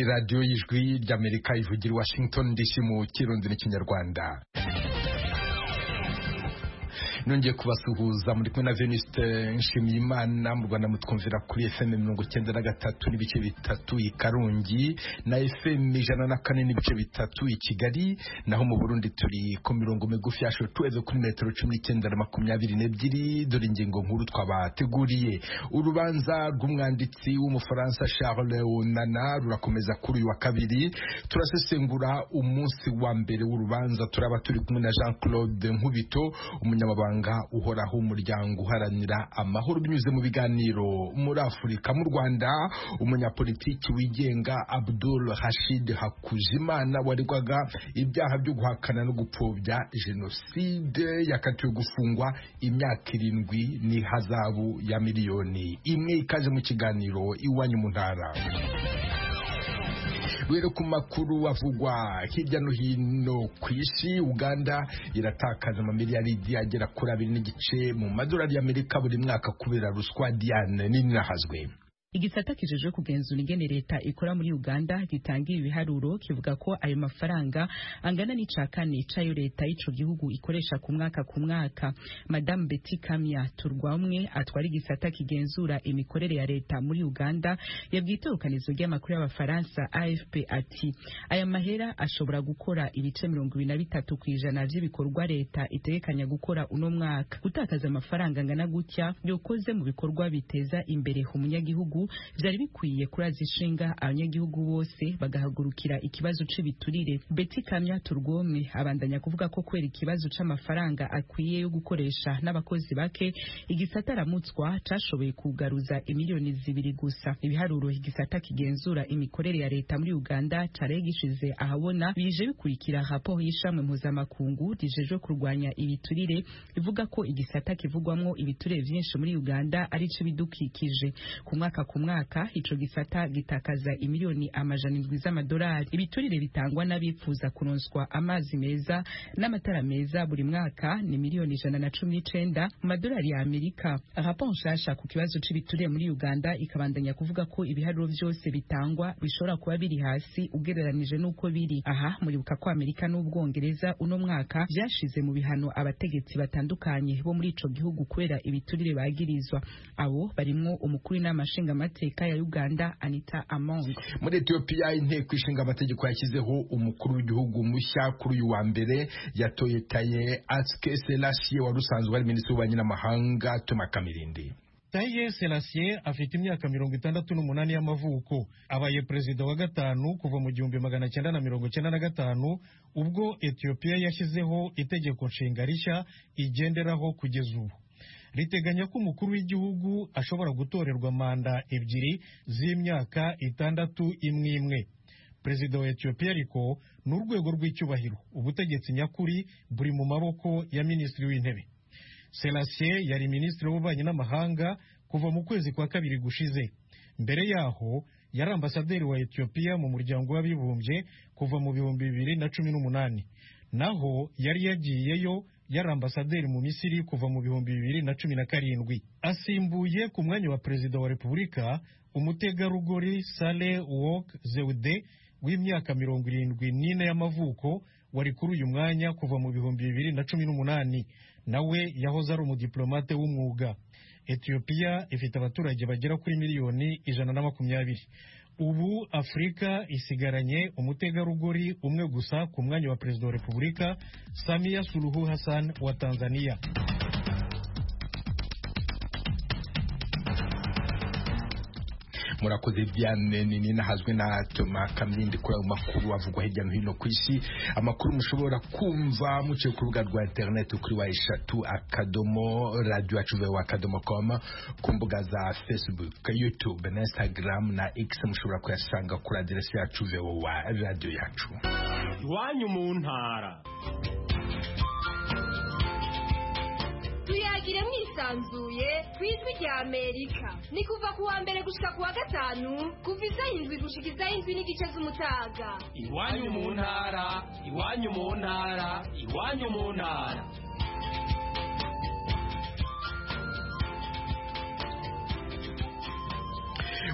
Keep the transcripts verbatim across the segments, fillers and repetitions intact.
Radio y'Ijwi ry'Amerika ivugira Washington D C mu Kirundi n'Ikinyarwanda. Nongeye kubasuhuza muri kumwe na Venuste Nshimiyimana mu Rwanda mutwumvira kuri F M mirongo icyenda na gatatu n'ibice bitatu i Karongi na F M ijana na kane n'ibice bitatu i Kigali, naho mu Burundi turi ku mirongo migufi ya shortwave kuri metero cumi n'icyenda na makumyabiri n'ebyiri. Dore ingingo nkuru twabateguriye. Urubanza rw'umwanditsi w'Umufaransa Charles Onana rurakomeza kuri uyu wa kabiri. Turasesengura umunsi wa mbere w'urubanza, turaba turi kumwe na Jean Claude Nkubito, umunyamabanga uhoraho umuryango uharanira amahoro binyuze mu biganiro muri Afurika. Mu Rwanda, umunyapolitiki wigenga Abdul Rashid Hakuzimana waregwaga ibyaha byo guhakana no gupfobya jenoside yakatiwe gufungwa imyaka irindwi ni hazabu ya miliyoni imwe. Ikaje mu kiganiro Iwanyu mu Ntara. Wero ku makuru avugwa hirya no hino ku isi, Uganda iratakaza amamiliyaridi agera kuri abiri n'igice mu madolari y'Amerika buri mwaka kubera ruswa. Diane nini nahazwe. Igisata kijeje kugenzura ingene leta ikora muri Uganda gitangira ibiharuro kivuga ko ayo mafaranga angana n'ica kane cayo leta y'ico gihugu ikoresha ku mwaka ku mwaka. Madame Betty Kamya Turwamwe atwara igisata kigenzura imikorere ya leta muri Uganda yabwiye itorokanizo ry'amakuru y'Abafaransa A F P ati aya mahera ashobora gukora ibice mirongo ibiri na bitatu kw'ijana vy'ibikorwa leta itegekanya gukora uno mwaka. Gutakaza amafaranga angana gutya yokoze mu bikorwa biteza imbere umunyagihugu vyari bikwiye kurazishinga abanyagihugu bose bagahagurukira ikibazo c'ibiturire. Betty Kamya Turwome abandanya kuvuga ko kwera ikibazo c'amafaranga akwiye yo gukoresha n'abakozi bake, igisata ramutswa cashoboye kugaruza imiliyoni zibiri gusa. Ibiharuro igisata kigenzura imikorere ya leta muri Uganda caregishize ahabona bije bikurikira raporo y'ishamwe mpuzamakungu rijejwe kurwanya ibiturire ivuga ko igisata kivugwamwo ibiturire vyinshi muri Uganda ari c'ibidukikije. Ku mwaka ku mwaka ico gisata gitakaza imiliyoni amajana indwi z'amadolari. Ibiturire bitangwa n'abifuza kuronswa amazi meza n'amatara meza buri mwaka ni miliyoni ijana na cumi n'icenda mu madolari ya Amerika. Raporo nshasha ku kibazo c'ibiturire muri Uganda ikabandanya kuvuga ko ibiharuro vyose bitangwa bishobora kuba biri hasi ugereranije n'uko biri. Aha muribuka ko Amerika n'Ubwongereza uno mwaka vyashize mu bihano abategetsi batandukanye bo muri ico gihugu kubera ibiturire bagirizwa. Abo barimwo umukuru n'amashinga amateka ya Uganda Anita Among. Muri Ethiopia, inteko ishinga amategeko yashyizeho umukuru w'igihugu mushya kuri uyu wa mbere, yatoye Taye Atske Selassie wari usanzwe ari minisitiri w'ububanyi n'amahanga. Toma Kamirindi. Taye Selassie afite imyaka mirongo itandatu n'umunani y'amavuko, abaye perezida wa gatanu kuva mu gihumbi magana cyenda na mirongo cyenda na gatanu ubwo Ethiopia yashyizeho itegeko nshinga rishya igenderaho kugeza ubu. Riteganya ko umukuru w'igihugu ashobora gutorerwa manda ebyiri z'imyaka itandatu imwe imwe. Perezida wa Ethiopia ariko ni urwego rw'icyubahiro, ubutegetsi nyakuri buri mu maboko ya minisitiri w'intebe. Selassie yari minisitiri w'ububanyi n'amahanga kuva mu kwezi kwa kabiri gushize. Mbere yaho yari ambasaderi wa Ethiopia mu muryango w'abibumbye kuva mu bihumbi bibiri na cumi n'umunani. Naho yari yagiyeyo yari ambasaderi mu Misiri kuva mu bihumbi bibiri na cumi na karindwi. Asimbuye ku mwanya wa perezida wa Repubulika umutegarugori Saleh Work Zewde w'imyaka mirongo irindwi n'ine y'amavuko wari kuri uyu mwanya kuva mu bihumbi bibiri na cumi n'umunani. Nawe yahoze ari umudiplomate w'umwuga. Ethiopia ifite abaturage bagera kuri miliyoni ijana na makumyabiri. Ubu Afrika isigaranye umutegarugori umwe gusa ku mwanya wa perezida wa Repubulika, Samia Suluhu Hassan wa Tanzania. Murakoze Diane nini nahazwe na Toma Kamindi kuri ayo makuru avugwa hirya no hino ku isi. Amakuru mushobora kumva muciye ku rubuga rwa internet kuri wa eshatu akadomo radio yacu wa akadomo com, ku mbuga za Facebook, YouTube na Instagram na X mushobora kuyasanga kuri address yacu wa radio yacu. Iwanyu mu ntara. tuyagire mwisanzuye kw'ijwi rya Amerika. Ni kuva ku wa mbere gushika ku wa gatanu kuva isaha indwi gushika isaha indwi n'igice z'umutaga. Iwanyu mu ntara, iwanyu mu ntara, iwanyu mu ntara.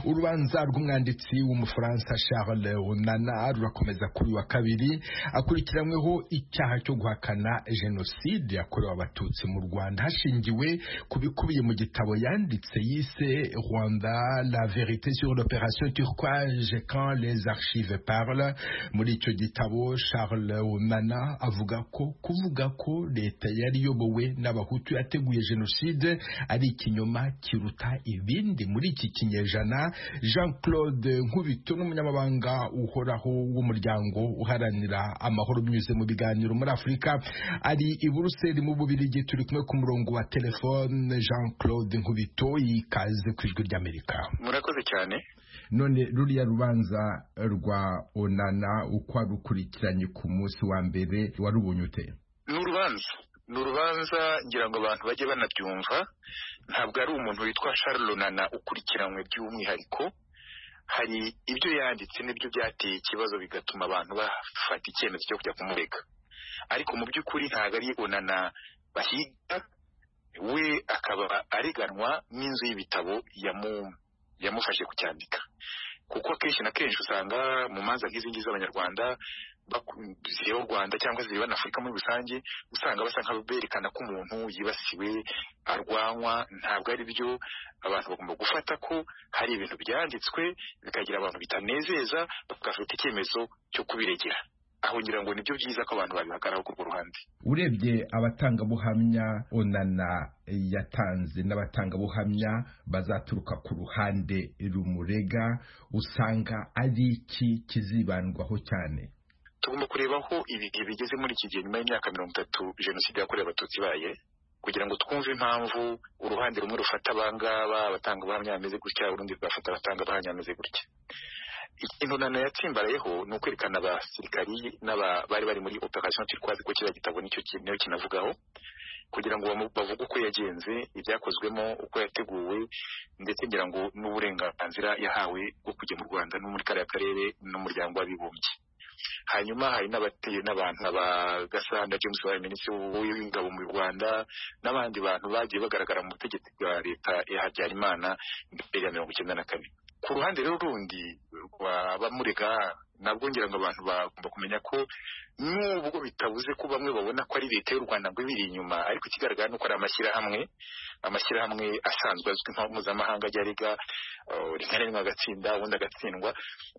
urubanza rw'umwanditsi w'umufaransa Charles Onana rurakomeza kuri wa kabiri akurikiranyweho icyaha cyo guhakana jenoside yakorewe abatutsi mu Rwanda hashingiwe kubikubiye mu gitabo yanditse yise Rwanda la vérité sur l'opération Turquoise quand les archives parlent. Muri icyo gitabo Charles Onana avuga ko kuvuga ko leta yari yobowe n'abahutu yateguye jenoside ari ikinyoma kiruta ibindi muri iki kinyejana. Jean-Claude Nkubito n'umunyamabanga uhoraho w'umuryango uharanira amahoro binyuze mu biganiro muri Afurika ari i Buruseli mu Bubiligi. Turi kumwe ku murongo wa telefone. Jean-Claude Nkubito, ikaze ku ijwi ry'Amerika. Murakoze cyane. None ruriya rubanza rwa Onana uko rukurikiranye ku munsi wa mbere warubonye ute? Ni urubanza ni urubanza ngira ngo abantu bajye banabyumva. Ntabwo ari umuntu witwa Charles Onana ukurikiranywe by'umwihariko. Hari ibyo yanditse n'ibyo byateye ikibazo bigatuma abantu bafata icyemezo cyo kujya kumurega, ariko mu by'ukuri ntabwo ari Onana bahiga, we akaba areganwa n'inzu y'ibitabo yamu yamufashe kucyandika, kuko akenshi na kenshi usanga mu manza nk'izi ngizi z'abanyarwanda zireba u Rwanda cyangwa zireba na Afurika muri rusange usanga basa nk'aberekana ko umuntu yibasiwe arwanywa. Ntabwo ari byo. Abantu bagomba gufata ko hari ibintu byanditswe bikagira abantu bitanezeza bagafata icyemezo cyo kubiregera. Aho ngira ngo nibyo byiza ko abantu babihagaraho ku ruhande. Urebye abatangabuhamya Onana yatanze n'abatangabuhamya bazaturuka ku ruhande rumurega, usanga ari iki kizibandwaho cyane? Tugomba kureba aho ibihe bigeze muri iki gihe nyuma y'imyaka mirongo itatu jenoside yakorewe abatutsi baye, kugira ngo twumve impamvu uruhande rumwe rufata abangaba abatangabuhamya bameze gutya, urundi rugafata abatangabuhamya bameze gutya. Ikintu Onana yatsimbarayeho ni ukwerekana abasirikari n'abari bari muri operation Turquoise ko kiriya gitabo nicyo kintu kinavugaho, kugira ngo bavuge uko yagenze, ibyakozwemo, uko yateguwe, ndetse ngira ngo n'uburenganzira yahawe bwo kujya mu Rwanda no muri kariya karere n'umuryango w'abibumbye. Hanyuma hari n'abateye n'abantu abagasanda James Wayi, minisitiri w'ingabo mu Rwanda, n'abandi bantu bagiye bagaragara mu butegetsi bwa leta ya Habyarimana mbere ya mirongo icyenda na kane. Ku ruhande rero rundi rw'abamurega nabwo ngira ngo abantu bagomba kumenya ko nubwo bitabuze ko bamwe babona ko ari leta y'u Rwanda ngo ibiri inyuma, ariko ikigaragara nuko ari amashyirahamwe amashyirahamwe asanzwe azwi nka mpuzamahanga ajya arega rimwe na rimwe agatsinda ubundi agatsindwa.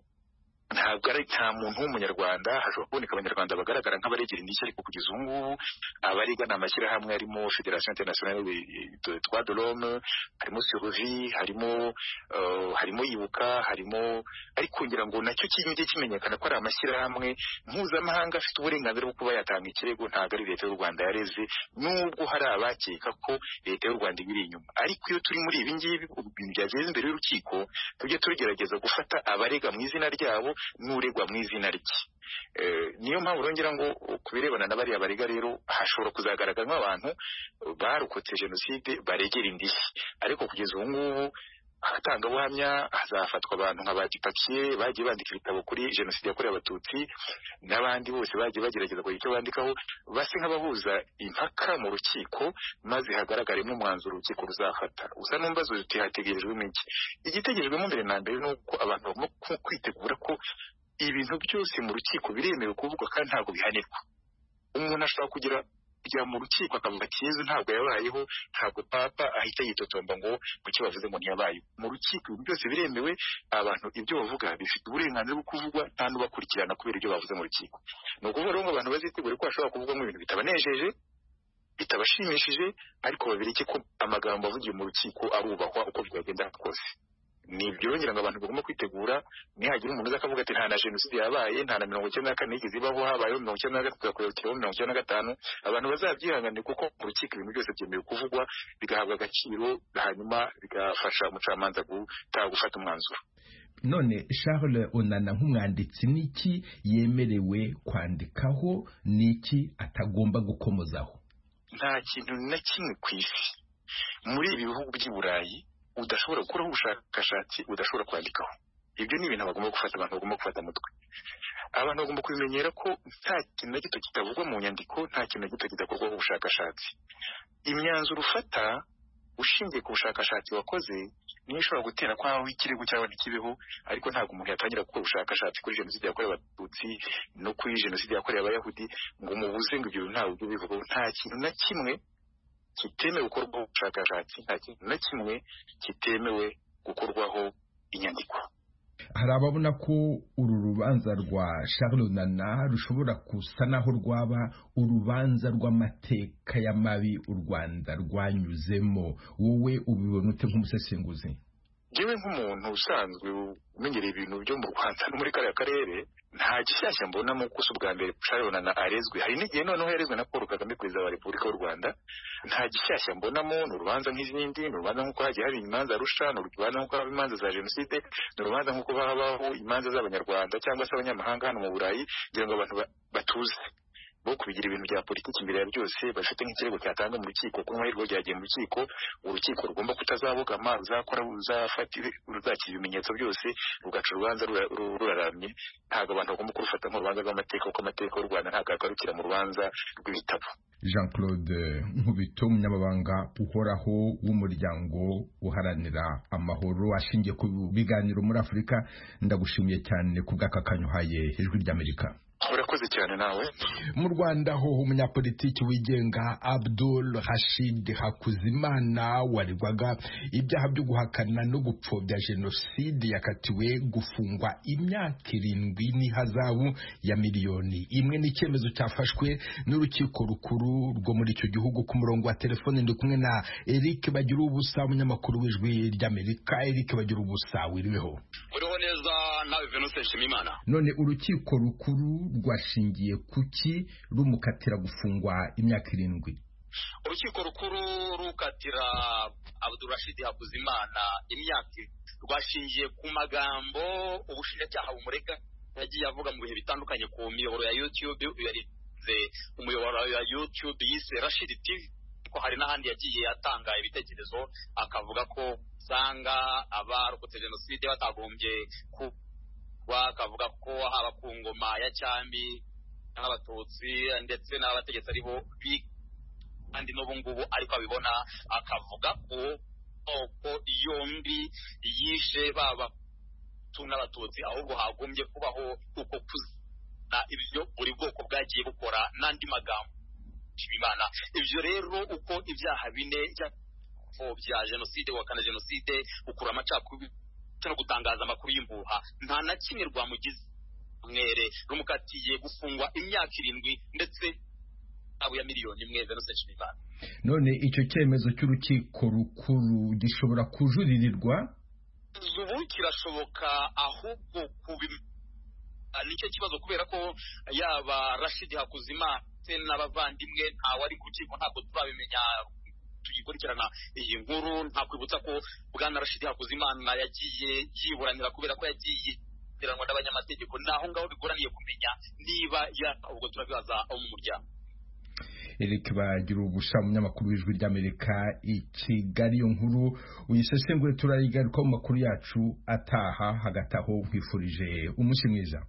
Ntabwo ari nta muntu w'umunyarwanda, hashobora kuboneka abanyarwanda bagaragara nk'abaregera indishyi, ariko kugeza ubu ngubu abarega ni amashyirahamwe harimo Federation Internationale des Droits de l'Homme, harimo Survie, harimo uh, harimo Ibuka, harimo, ariko ngira ngo nacyo kimwe kimenyekana ko ari amashyirahamwe mpuzamahanga afite uburenganzira bwo kuba yatanga ikirego. Ntabwo ari leta y'u Rwanda yareze, nubwo hari abakeka ko leta y'u Rwanda ibiri inyuma. Ariko iyo turi muri ibi ngibi ibintu byageze imbere y'urukiko, tujye tugerageza gufata abarega mu izina ryabo n'uregwa mu izina rye. Niyo mpamvu rongera ngo kubirebana n'abariya barega rero hashobora kuzagaragara nk'abantu barokotse jenoside baregera indishyi, ariko kugeza ubu ngubu abatangabuhamya hazafatwa abantu nka ba Gipakiye bagiye bandika ibitabo kuri jenoside yakorewe abatutsi, n'abandi bose bagiye bagerageza kugira icyo bandikaho, base nk'abahuza impaka mu rukiko maze hagaragaremo umwanzuro urukiko ruzafata. Usa n'umbazo uti hategerejwemo iki? Igitegerejwemo mbere na mbere ni uko abantu bagomba kwitegura ko ibintu byose mu rukiko biremewe kuvugwa kandi ntabwo bihanirwa. Umuntu ashobora kugira kujya mu rukiko akavuga ati Yezu ntabwo yabayeho, ntabwo papa ahita yitotomba ngo kuki bavuze ngo ntiyabaye. Mu rukiko ibintu byose biremewe, abantu ibyo bavuga bifite uburenganzira bwo kuvugwa nta n'ubakurikirana kubera ibyo bavuze mu rukiko. Ni ukuvuga rero ngo abantu bazitegure ko bashobora kuvugwamo ibintu bitabanejeje, bitabashimishije, ariko babireke ko amagambo avugiye mu rukiko arubahwa uko byagenda kose. Ni ibyo ngira ngo abantu bagomba kwitegura. Nihagira umuntu uza akavuga ati nta na jenoside yabaye, nta na mirongo icyenda na kane yigeze ibaho, habayeho mirongo icyenda na gatatu gakurikiraho mirongo icyenda na gatanu, abantu bazabyihanganira kuko mu rukiko ibintu byose byemewe kuvugwa bigahabwa agaciro, hanyuma bigafasha umucamanza gufata umwanzuro. None Charles Onana nk'umwanditsi niki yemerewe kwandikaho, niki atagomba gukomozaho? Nta kintu na kimwe ku isi muri ibi bihugu by'i Burayi udashobora gukuraho ubushakashatsi, udashobora kwandikaho. Ibyo ni ibintu bagomba gufata, abantu bagomba gufata mutwe. Abantu bagomba kubimenyera ko nta kintu na gito kitavugwa mu nyandiko, nta kintu na gito kidakorwaho ubushakashatsi. Imyanzuro ufata ushingiye ku bushakashatsi wakoze niyo ishobora gutera kwaho ikirego cyangwa ntikibeho, ariko ntabwo umuntu yatangira gukora ubushakashatsi kuri jenoside yakorewe abatutsi no kuri jenoside yakorewe abayahudi ngo umubuze ngo ibyo ntawe ubwo bivuga. Nta kintu na kimwe kitemewe gukorwaho ubushakashatsi, nta kintu na kimwe kitemewe gukorwaho inyandiko. Hari ababona ko uru rubanza rwa Charles Nana rushobora gusa naho rwaba urubanza rw'amateka y'amabi u Rwanda rwanyuzemo. Wowe ubibona ute nk'umusesenguzi? Jewe nk'umuntu usanzwe umenyereye ibintu byo mu Rwanda no muri kariya karere, nta gishyashya mbona mu kusa ubwa mbere Charles Nana arezwe. Hari n'igihe noneho yarezwe na Paul Kagame, perezida wa Repubulika y'u Rwanda. Nta gishyashya mbonamo, ni urubanza nk'izindi, ni urubanza nk'uko hagiye hari imanza Arusha, ni urubanza nk'uko haba imanza za jenoside, ni urubanza nk'uko habaho imanza z'abanyarwanda cyangwa se abanyamahanga hano mu Burayi, kugira ngo abantu batuze bo kubigira ibintu bya politiki imbere ya byose bafite nk'ikirego cyatanga mu rukiko, kuko amahirwe ryagiye mu rukiko, urukiko rugomba kutazabogama, ruzakora ruzafatire ruzakira ibimenyetso byose, rugaca urubanza ruraramye. Ntabwo abantu bagomba kurufata nk'urubanza rw'amateka, kuko amateka y'u Rwanda ntabwo agarukira mu rubanza rw'ibitabo. Jean Claude Nkubito, umunyamabanga uhoraho w'umuryango uharanira amahoro ashingiye ku biganiro muri Afurika, ndagushimiye cyane ku bw'aka kanyuhaye Ijwi ry'Amerika. Urakoze cyane nawe. Mu Rwanda ho umunyapolitiki wigenga Abdul Rashid Hakuzimana waregwaga ibyaha byo guhakana no gupfobya jenoside yakatiwe gufungwa imyaka irindwi n'ihazabu ya miliyoni imwe. N'icyemezo cyafashwe n'urukiko rukuru rwo muri icyo gihugu. Ku murongo wa telefone ndi kumwe na Eric Bagiruwubusa, umunyamakuru w'Ijwi ry'Amerika. Eric Bagiruwubusa, wiriweho? Uriho neza nawe Venuste Nshimiyimana. None urukiko rukuru rwashingiye kuki rumukatira gufungwa imyaka irindwi? Urukiko rukuru rukatira Abdul Rashid Hakuzimana imyaka rwashingiye ku magambo ubushinjacyaha bumurega yagiye avuga mu bihe bitandukanye ku miyoboro ya YouTube. Yarize umuyoboro wa YouTube yise Rashid T V, ko hari n'ahandi yagiye atanga ibitekerezo akavuga ko usanga abarokotse jenoside batagombye ku wakavuga ko haba ku ngoma ya cyami n'abatutsi ndetse n'abategetsi aribo bi kandi n'ubu ngubu ariko abibona, akavuga ko ko yombi yishe baba n'abatutsi, ahubwo hagombye kubaho uko kuzana ibyo buri bwoko bwagiye bukora n'andi magambo Imana. Ibyo rero uko ibyaha bine bya jenoside, wakana jenoside, ukura amacakubiri no gutangaza amakuru y'imbuha, nta na kimwe rwamugize mwere, rumukatiye gufungwa imyaka irindwi ndetse abo ya miliyoni imwe. Venuste Nshimiyimana, none icyo cyemezo cy'urukiko rukuru gishobora kujuririrwa? ubu kirashoboka, ahubwo kubi nicyo kibazo, kubera ko yaba Rashid Hakuzimana n'abavandimwe ntawe ari ku rukiko, ntabwo turabimenya tugikurikirana iyi nkuru. Nta kwibutsa ko bwana Rashid Hakuzimana yagiye yiburanira kubera ko yagiye iranwa n'abanyamategeko, naho ngaho bigoraniye kumenya niba ya ubwo turabibaza abo mu muryango. Eric Bagiruwubusa, umunyamakuru w'Ijwi ry'Amerika i Kigali. Iyo nkuru uyisesengure turayigaruka mu makuru yacu ataha. Hagati aho nkwifurije umunsi mwiza.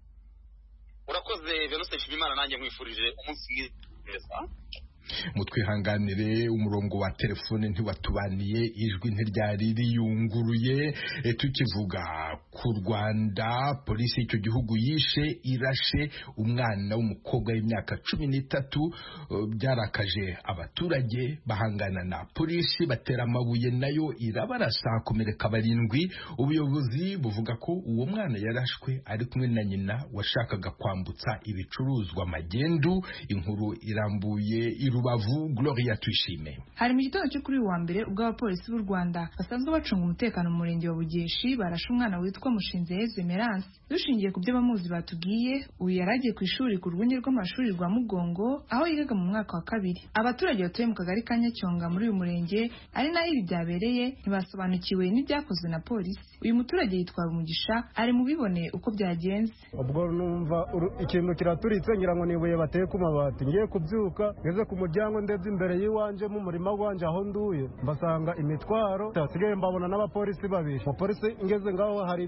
Urakoze Venuste Nshimiyimana, nanjye nkwifurije umunsi mwiza. Mutwihanganire umurongo wa telefone ntiwatubaniye, ijwi ntiryari riyunguruye. E, tukivuga ku Rwanda, polisi y'icyo gihugu yishe irashe umwana w'umukobwa w'imyaka cumi n'itatu. Byarakaje abaturage, bahangana na polisi, batera amabuye nayo irabarasa, hakomereka barindwi. Ubuyobozi buvuga ko uwo mwana yarashwe ari kumwe na nyina washakaga kwambutsa ibicuruzwa magendu. Inkuru irambuye iru Rubavu, Gloria Tuyishime. Hari mu gitondo cyo kuri wa mbere ubwo abapolisi b'u Rwanda basanzwe bacunga umutekano mu murenge wa Bugeshi barashe umwana witwa Mushinzeheze Emerance. Dushingiye ku byo bamuzi batubwiye, uyu yaragiye ku ishuri ku rwunge rw'amashuri rwa Mugongo aho yigaga mu mwaka wa kabiri. Abaturage batuye mu kagari ka Nyacyonga muri uyu murenge ari naho ibi byabereye ntibasobanukiwe n'ibyakozwe na polisi. Uyu muturage yitwa Umugisha ari mu bibone uko byagenze. Ubwo numva ikintu kiraturitse ngira ngo nibuye bateye ku mabati, ngiye kubyuka ngeze ku muryango ndetse imbere y'iwanje mu murima wanje aho nduye mbasanga imitwaro tasigaye mbabona n'abapolisi babiri. Umupolisi ngeze ngaho hari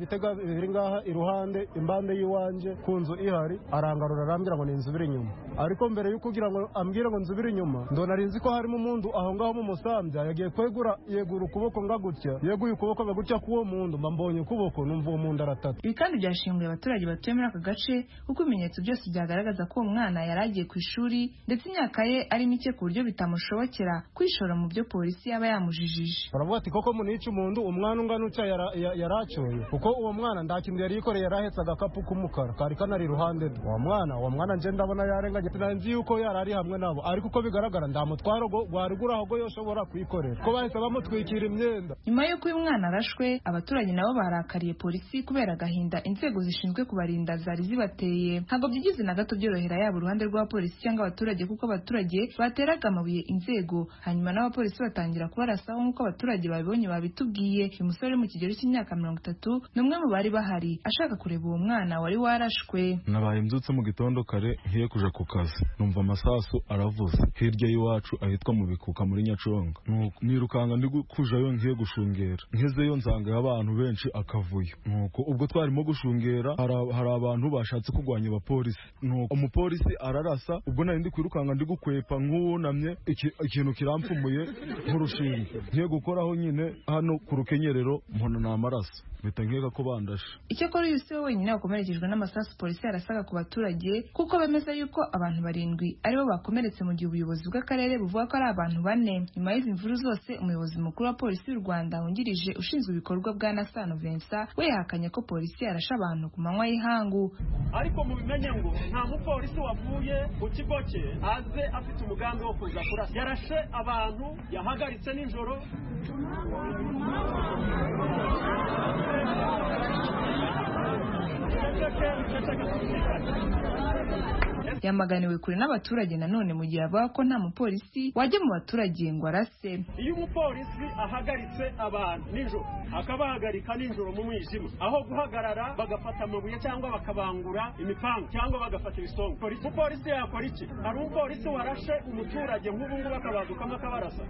ibitega biri ngaha iruhande imbande y'iwanje ku nzu ihari arangarura arambwira ngo ninzubire inyuma ariko mbere yuko kugira ngo ambwire ngo nzubire inyuma ndona rinzi ko harimo umuntu aho ngaho mu musambya yagiye kwegura yegura ukuboko ngagutya yeguye ukuboko ngagutya kuwo muntu mbambonye ukuboko numva uwo muntu aratata. Ibi kandi byashinguye abaturage batuye muri aka gace kuko ibimenyetso byose byagaragaza ko uwo mwana yari agiye ku ishuri ndetse imyaka ye ari mike ku buryo bitamushobokera kwishora mu byo polisi yaba yamujijije. Baravuga ati koko munica umuntu umwana ungana uca yaracoye kuko uwo mwana nta kintu yari yikoreye yarahetse agakapu k'umukara kari kanari iruhande rwe. Uwo mwana uwo mwana nje ndabona yarenganye nzi yuko yarari hamwe nabo ariko uko bigaragara ndamutwaro gwari guraho go yoshobora kwikorera ko bahise bamutwikira imyenda. Nyuma y'uko uyu mwana arashwe abaturage nabo barakariye polisi kubera agahinda inzego zishinzwe kubarinda zari zibateye. Ntabwo byigize na gato byorohera yaba uruhande rwa polisi cyangwa abaturage kuko abaturage bateraga amabuye inzego hanyuma n'abapolisi batangira kubarasaho nk'uko abaturage babibonye babitubwiye. Uyu musore mu kigero cy'imyaka mirongo itatu ni umwe mu bari bahari ashaka kureba uwo mwana wari warashwe. Nabaye mbyutse mu gitondo kare ngiye kuja ku kazi numva amasasu aravuze hirya y'iwacu ahitwa mu Bikuka muri Nyaconga nuko nirukanga ndi kujayo ngiye gushungera nkezeyo nsanga abantu benshi akavuyo nuko ubwo twarimo gushungera hari abantu bashatse kugwanya abapolisi nuko umupolisi ararasa ubwo nari ndi kwirukanga ndi gukwepa nk'uwunamye ikintu kirampfumuye nk'urushinge ngiye gukoraho nyine hano ku rukenyerero mbona n'amaraso bita nkeka ko bandashe. Icyakora uyu si we wenyine wakomerekejwe n'amasasu polisi yarasaga ku baturage kuko bemeza yuko abantu barindwi aribo bakomeretse mu gihe ubuyobozi bw'akarere buvuga ko ari abantu bane. Nyuma y'izi mvuru zose umuyobozi mukuru wa polisi y'u Rwanda wungirije ushinzwe ibikorwa bwa Nasano Vincent we yahakanye ko polisi yarashe abantu ku manywa y'ihangu. Ariko mu bimenye ngo nta mupolisi wavuye mu kigo cye aze afite umugambi wo kuza kurasa yarashe abantu yahagaritse nijoro. Yamaganiwe kure n'abaturage nanone mu gihe avuga ko nta mupolisi wajya mu baturage ngo arase. Iyo umupolisi ahagaritse abantu nijoro akabahagarika nijoro mu mwijima aho guhagarara bagafata amabuye cyangwa bakabangura imipanga cyangwa bagafata ibisongo umupolisi yakora iki? Hari umupolisi warashe umuturage nk'ubu ngubu akabadukamo akabarasa.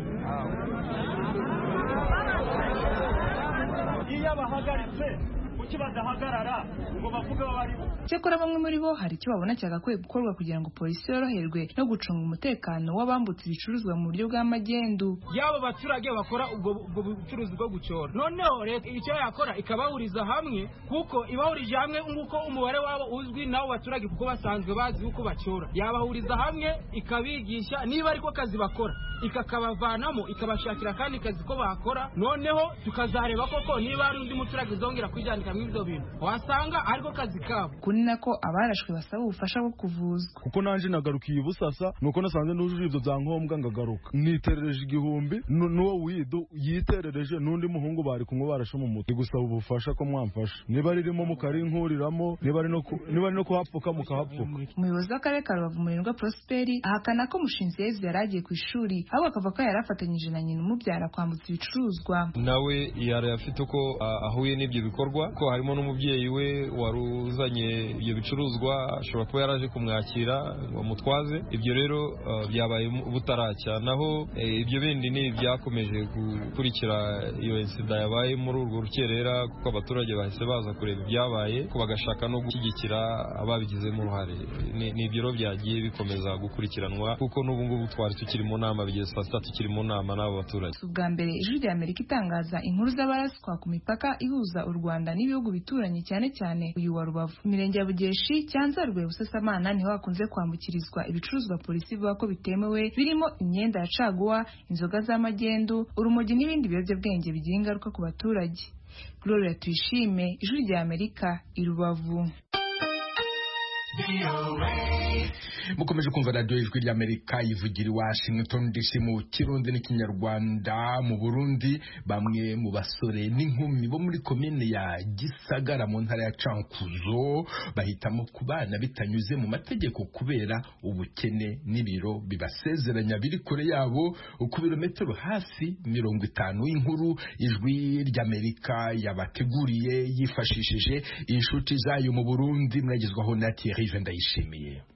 Iyo abahagaritse kuki badahagarara ngo bavuge bari bo? Cyakora bamwe muri bo hari icyo babona cyagakwiye gukorwa kugira ngo polisi yoroherwe no gucunga umutekano w'abambutse ibicuruzwa mu buryo bw'amagendu. Yabo baturage bakora ubwo bucuruzi bwo gucora noneho leta icyo yakora ikabahuriza hamwe kuko ibahurije hamwe nk'uko umubare wabo uzwi nabo baturage kuko basanzwe bazi uko bacora yabahuriza hamwe ikabigisha niba ariko kazi bakora ikakabavanamo ikabashakira kandi kazi ko bakora noneho tukazareba koko niba ari undi muturage uzongera kwijandika muri ibyo bintu wasanga ariko kazi kabo. Kuri nako abarashwe basaba ubufasha bwo kuvuzwa kuko nanje nagarukiye ubusasa nuko nasanze nujuje ibyo byangombwa ngagaruka niterereje igihumbi n'uwo wido yiterereje n'undi muhungu bari kumwe barashe mu mutwe gusaba ubufasha ko mwamfasha niba ririmo mukarinkuriramo niba ari no niba ari no kuhapfuka mukahapfuka. Umuyobozi w'akarere ka Rubavu Murindwa Prosperi ahakana ko Mushinzi Yezu yaragiye ku ishuri ahubwo akavuga ko yarafatanyije na nyina umubyara kwambutsa ibicuruzwa. Nawe yari afite uko ahuye n'ibyo bikorwa ko harimo n'umubyeyi we waruzanye ibyo bicuruzwa ashobora kuba yaraje kumwakira wamutwaze ibyo rero byabaye butaracya naho ibyo bindi ni byakomeje gukurikira iyo insida yabaye muri urwo rukerera kuko abaturage bahise baza kureba ibyabaye ko bagashaka no gushyigikira ababigizemo uruhare ni ibyo rero byagiye bikomeza gukurikiranwa kuko n'ubu ngubu twari tukiri mu nama bigeze saa sita tukiri mu nama n'abo baturage. Ubwa mbere ijwi rya Amerika itangaza inkuru z'abaraswa ku mipaka ihuza u Rwanda n'ibihugu bituranye cyane cyane uyu wa Rubavu. Imirenge ya Bugeshi, Cyanzarwe, Busasamana niho hakunze kwambukirizwa ibicuruzwa polisi ivuga ko bitemewe birimo imyenda ya caguwa, inzoga z'amagendu, urumogi n'ibindi biyobyabwenge bigira ingaruka ku baturage. Gloria Tuyishime, ijwi rya Amerika i Rubavu. Mukomeje kumva radio ijwi ry'Amerika ivugira i Washington D C mu Kirundi n'ikinyarwanda. Mu Burundi bamwe mu basore n'inkumi bo muri komine ya Gisagara mu ntara ya Cankuzo bahitamo kubana bitanyuze mu mategeko kubera ubukene n'ibiro bibasezeranya biri kure yabo ku birometero hafi mirongo itanu. Inkuru ijwi ry'Amerika yabateguriye yifashishije inshuti zayo mu Burundi mwagezwaho na Thierry Vendayishimiye.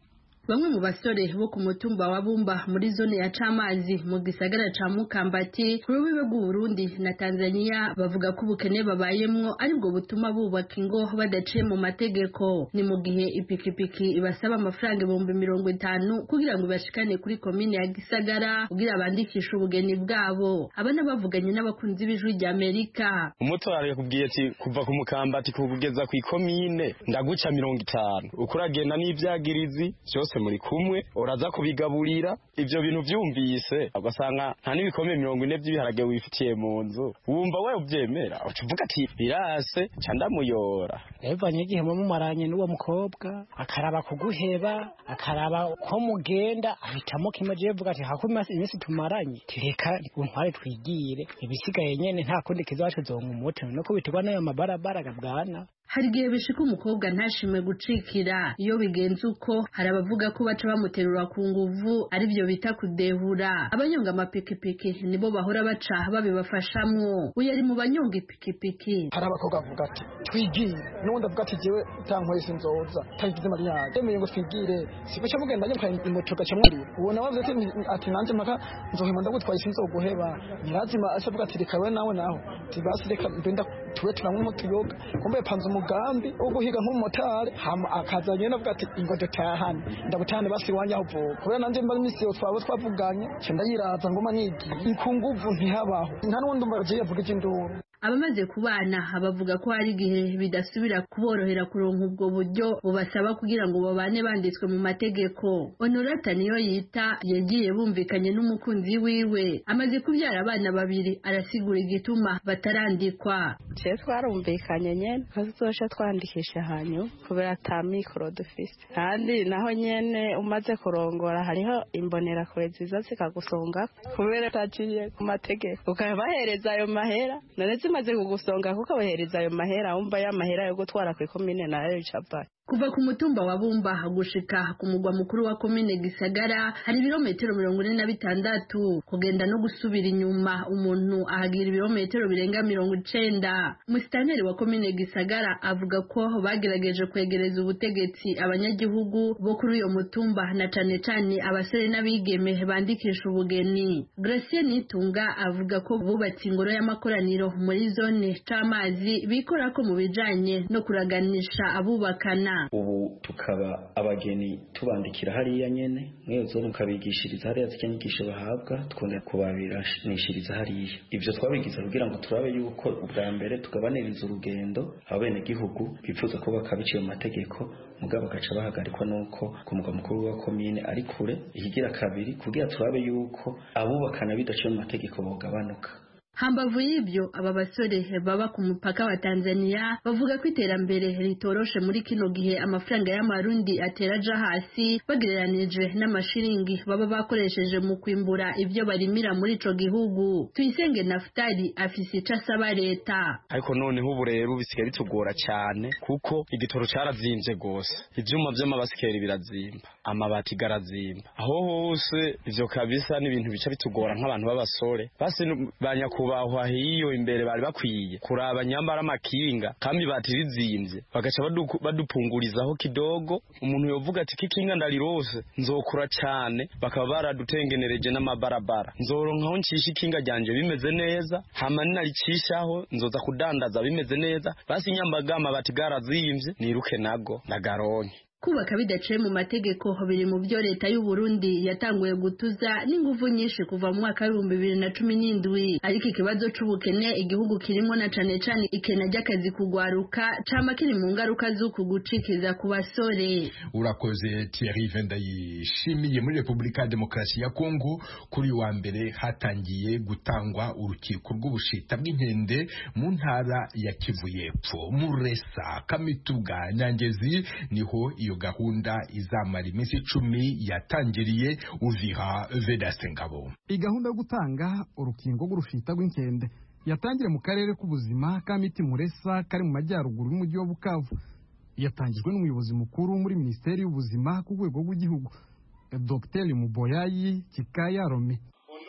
Bamwe mu basore bo ku mutumba wa Bumba muri zone ya Camazi mu gisagara ca Mukambati ku rubibe rw'u Burundi na Tanzania bavuga ko ubukene babayemwo aribwo butuma bubaka ingo badaciye mu mategeko. Ni mu gihe ipikipiki ibasaba amafaranga ibihumbi mirongo itanu kugira ngo bashikane kuri komine ya Gisagara kugira bandikishe ubugeni bwabo. Abana bavuganye n'abakunzi b'ijwi rya Amerika. Umutwaro yakubwiye ati kuva ku Mukambati kugeza ku ikomine ndaguca mirongo itanu. Ukuragenda n'ivyagirizi cyose muri kumwe uraza kubigaburira ivyo bintu vyumvise ugasanga nta n'ibikomeye mirongo ine by'ibiharage wifitiye mu nzu wumva we uvyemera uvuga ati birase candamuyora evanye igihe mu maranye n'uwo mukobwa akaraba kuguheba akaraba ko mugenda ahitamo kimaje vuga ati hakuma iminsi tumaranye tireka untware twigire ibisigaye nyene nta kundi kizacu zonga umuti no kubitirwa nayo mabarabara gabwana. Hari gihe bishika umukobwa ntashime gucikira iyo bigenze uko hari abavuga ko baca bamuterura ku nguvu ari byo bita kudehura. Abanyonga amapikipiki nibo bahora baca babibafashamwo. Uyu ari mu banyonga ipikipiki. Hari abakobwa bavuga ati twigire n'ubundi avuga ati jewe tankoye sinzoza tagize mariage emeye ngo twigire sifasha mugenda nyuka imoto gacamwari ubona wavuze ati ati nanje maka nzohema ndagutwaye sinzoguheba nirazima ashavuga ati reka we nawe naho tibasi reka mbenda tuwe turamwe mu tuyoga kumbe panze umugambi wo guhiga nk'umumotari hama akazanye navuga ati ingo dutahane ndabutane basi wanje aho vuga kubera nanje mba imisi yo twabo twavuganye cenda yiraza ngoma nigi ikunguvu ntihabaho nta nundi mbaje yavuga ikinduru. Abamaze kubana bavuga ko hari gihe bidasubira kuborohera kuronka ubwo buryo bubasaba kugira ngo babane banditswe mu mategeko. Honorata niyo yita yagiye bumvikanye n'umukunzi wiwe amaze kubyara abana babiri arasigura igituma batarandikwa. Je twarumvikanye nyene kazosha twandikisha hanyu kubera ta mikoro dufise kandi naho nyene umaze kurongora hariho imbonera kure ziza zikagusonga kubera taciye ku mategeko ukabahereza ayo mahera none zimaze kugusonga kuko abahereza ayo mahera umva ya mahera yo gutwara ku komine nayo icapa. Kuva ku mutumba wa Bumba gushika ku mugwa mukuru wa komine Gisagara hari ibirometero mirongo ine na bitandatu kugenda no gusubira inyuma umuntu ahagira ibirometero birenga mirongo icenda. Musitanteri wa komine Gisagara avuga ko bagerageje kwegereza ubutegetsi abanyagihugu bo kuri uyo mutumba na cane cane abasore n'abigeme bandikisha ubugeni. Gracie Nitunga avuga ko bubatse ingoro y'amakoraniro muri zone Camazi bikora ko mu bijanye no kuraganisha abubakana. Ubu tukaba abageni tubandikira hariya nyene mwezo mukabigishiriza hariya zikanyigisho bahabwa twongera kubabirashishiriza hariya. Ivyo twabigize kugira ngo turabe yuko ubwa mbere tugabaniriza urugendo abene gihugu bifuza ko bakabiciye mu mategeko mugabo gaca bahagarikwa nuko ku mugwa mukuru wa komine ari kure. Ikigira kabiri kugira turabe yuko abubakana bidaciye mu mategeko bogabanuka. Hambavu y'ibyo aba basore baba ku mupaka wa Tanzania bavuga ko iterambere ritoroshe muri kino gihe amafaranga y'amarundi ateraja hasi bagereranije n'amashiringi baba bakoresheje mu kwimbura ibyo barimira muri ico gihugu. Tuyisenge Naftali afise ica saba leta. Ariko none ubu rero bisigaye bitugora cyane kuko igitoro cyarazimvye gose ivyuma vy'amabasikeri birazimba amabati garazimba aho hose ivyo kabisa n'ibintu bica bitugora nk'abantu b'abasore basi banyaku baho hiyo imbere bari bakwiye kuraba nyambara amakinga kandi batirizimvye bagaca badupungurizaho kidogo umuntu yovuga ati kikinga ndarirose nzokura cyane bakaba baradutengenereje n'amabarabara nzoronkaho ncisha ikinga ryanje bimeze neza hama ninaricishaho nzoza kudandaza bimeze neza basi nyambagama batigarazimvye niruke nago ndagaronke. Kubaka bidaciye mu mategeko biri mu byo leta y'u Burundi yatanguye gutuza n'inguvu nyinshi kuva mu mwaka w'ibihumbi bibiri na cumi n'indwi. Ariko ikibazo c'ubukene igihugu kirimo na cane cane ikena ry'akazi kugwaruka cama kiri mu ngaruka z'uku gucikiza ku basore. Urakoze Thierry Vendayishimiye. Muri Republika ya Demokarasi ya Kongo kuri wa mbere hatangiye gutangwa urukiko rw'ubushita bw'inkende mu ntara ya Kivu y'Epfo. Muresa, Kamituga, Nyangezi niho iyo gahunda izamara iminsi icumi yatangiriye. Uviha Vedaste Ngabo. Iyi gahunda yo gutanga urukingo rw'urushita rw'inkende yatangire mu karere k'ubuzima ka Miti Muresa kari mu majyaruguru y'umujyi wa Bukavu. Yatangijwe n'umuyobozi mukuru muri Minisiteri y'Ubuzima ku rwego rw'igihugu Docteur Muboyayi Kikaya Rome.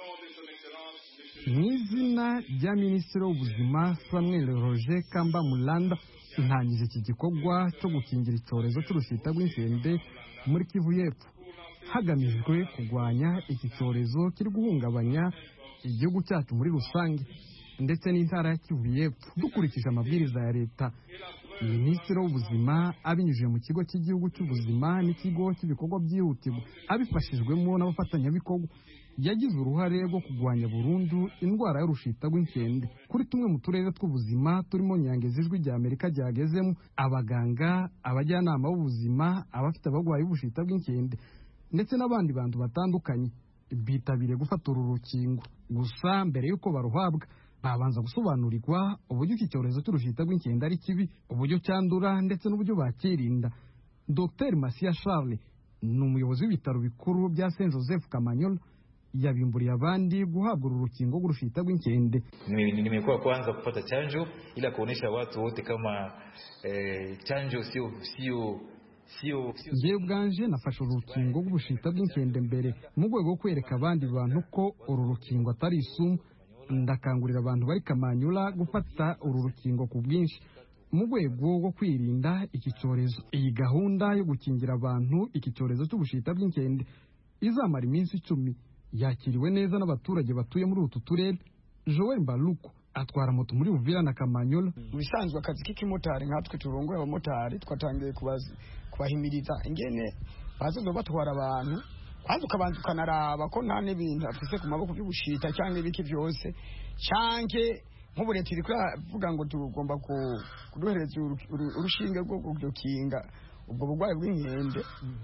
Mu izina rya Minisitiri w'Ubuzima Samuel Roger Kamba Mulanda intangije iki gikorwa cyo gukingira icyorezo cy'urushita rw'inkende muri Kivu y'Epfo. hagamijwe kurwanya iki cyorezo kiri guhungabanya igihugu cyacu muri rusange ndetse n'intara ya Kivu y'Epfo. Dukurikije amabwiriza ya leta, Minisitiri w'Ubuzima abinyujije mu kigo cy'igihugu cy'ubuzima n'ikigo cy'ibikorwa byihutirwa abifashijwemo n'abafatanyabikorwa, yagize uruhare rwo kurwanya burundu indwara y'urushita rw'inkende kuri tumwe mu turere tw'ubuzima turimo Nyangezi ijwi rya Amerika ryagezemo. Abaganga, abajyanama b'ubuzima, abafite abarwayi b'ubushita bw'inkende ndetse n'abandi bantu batandukanye bitabiriye gufata uru rukingo. Gusa mbere y'uko baruhabwa babanza gusobanurirwa uburyo iki cyorezo cy'urushita rw'inkende ari kibi, uburyo cyandura ndetse n'uburyo bakirinda. Dr Masia Charles ni umuyobozi w'ibitaro bikuru bya Saint Joseph Kamanyola, yabimburiye abandi guhabwa uru rukingo rw'urushita rw'inkende. Nimekuwa kwanza kupata chanjo ila kuonesha watu wote kama eh, chanjo sio sio sio Jewe ubwanje nafashe urukingo rw'ubushita bw'inkende mbere mu rwego rwo kwereka abandi bantu ko uru rukingo atari isumu. Ndakangurira abantu bari Kamanyola gufata uru rukingo ku bwinshi mu rwego rwo kwirinda iki cyorezo. Iyi gahunda yo gukingira abantu iki cyorezo cy'ubushita bw'inkende izamara iminsi icumi yakiriwe neza n'abaturage batuye muri utu turere. Joel Mbaluko atwara moto muri Uvira na Kamanyola. Mu bisanzwe akazi k'ikimotari nkatwe turongoye abamotari twatangiye kubaza kubahimiriza ingene bazoza batwara abantu, kwanza ukabanza ukanaraba ko nta n'ibintu afise ku maboko by'ubushita cyangwa ibiki byose, cyanke nk'ubu leta iri kuvuga ngo tugomba kuduhereza urushinge rwo gukinga ubwo burwayi bw'inkende.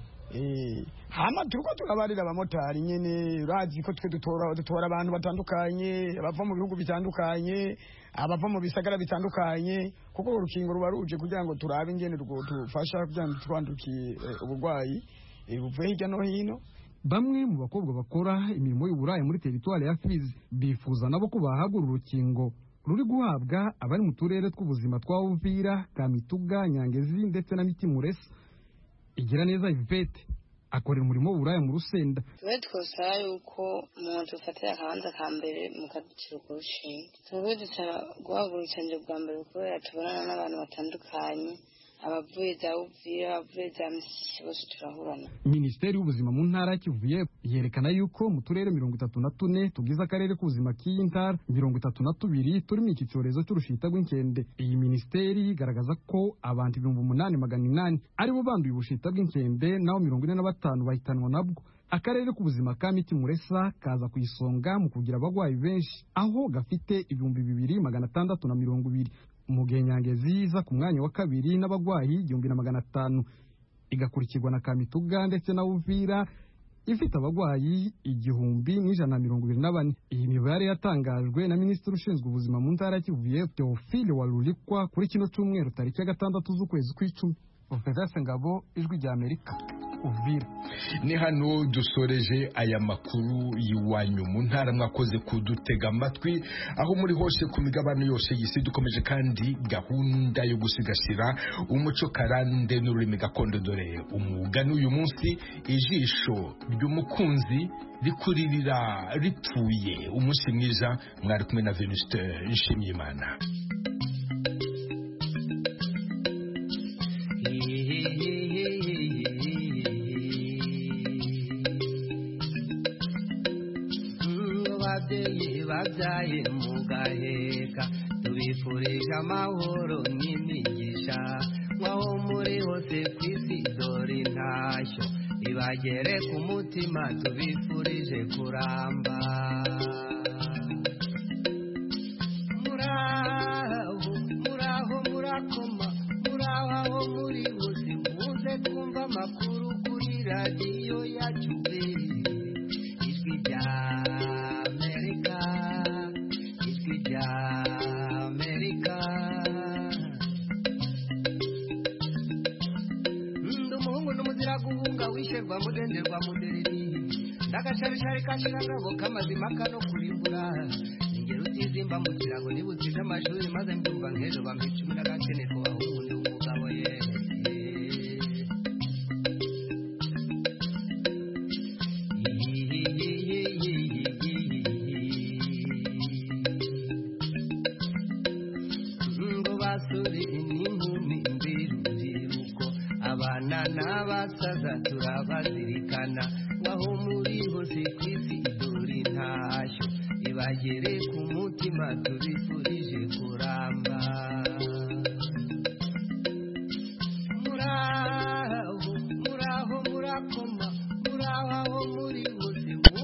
Eh, hama turiko turabarira abamotari nyene, urazi ko twe dutora dutora abantu batandukanye, abava mu bihugu bitandukanye, abava mu bisagara bitandukanye, kuko urukingo ruba ruje kugira ngo turabe ingene rwo tufasha kugira ngo twandukiye uburwayi buvuye hirya no hino. Bamwe mu bakobwa bakora imirimo y'uburayi muri teritwari ya Fizi bifuza nabo ko bahagura urukingo ruri guhabwa abari mu turere tw'ubuzima twa Uvira, Kamituga, Nyangezi ndetse na Mitimuresa. Igira neza Yvette akorera umurimo w'uburayi mu Rusenda. Twe twosaba yuko umuntu ufatira akabanza ka mbere mu kaduciro kurushinga. Twe dusaba guhabwa urukingo bwa mbere kubera tubonana n'abantu batandukanye, abavuye za Uvira, abavuye za Misi, bose turahurana. Minisiteri y'Ubuzima mu ntara ya Kivu y'Epfo yerekana yuko mu turere mirongo itatu na tune tugize akarere k'ubuzima k'iyi ntara, mirongo itatu na tubiri turimo iki cyorezo cy'urushita rw'inkende. Iyi minisiteri igaragaza ko abantu ibihumbi umunani magana inani aribo banduye ubushita bw'inkende, naho mirongo ine na batanu bahitanwa nabwo. Akarere k'ubuzima ka Mitimuresa kaza ku isonga mu kugira abagwayi benshi, aho gafite ibihumbi bibiri magana atandatu na mirongo ibiri. Nyangezi iza ku mwanya wa kabiri n'abagwayi igihumbi na magana atanu, igakurikirwa na Kamituga ndetse na Uvira ifite abagwayi igihumbi n'ijana na mirongo ibiri na bane. Iyi mibare yatangajwe na Minisitiri ushinzwe ubuzima mu ntara ya Kivu y'Epfo Theophile Walulikwa kuri kino cyumweru tariki ya gatandatu z'ukwezi kw'icumi. Professor Ngabo, Ijwi rya Amerika, Uvira. Ni hano dusoreje aya makuru yiwanyu mu ntara, mwakoze kudutega amatwi aho muri hose ku migabane yose y'isi. Dukomeje kandi gahunda yo gusigasira umuco karande n'ururimi gakondo, dore umwuga n'uyu munsi ijisho ry'umukunzi rikuririra ripfuye. Umunsi mwiza, mwari kumwe na Venuste Nshimiyimana. Babyaye mugaheka tubifurije amahoro n'imigisha, mwaho muri hose kw'isi dore intashyo ibagere ku mutima, tubifurije kuramba. Muraho muraho murakoma, muraho aho muri hose muze kumva amakuru kuri radiyo yacu Ijwi rya Amerika, Ijwi rya Amerika. Ndi umuhungu n'umuzira guhunga, wisherwa mudenderwa mudereri, ndagasharishari kashira ngabo kamazima kano kurimbura, ingero utizimba mu kirago nibutije amashuri maze mbyumva nk'ejo bampa icumi n'agakene ko bahungu ndi umugabo ye. N'abasaza turabazirikana, bagere ku mutima tubifurije kuramba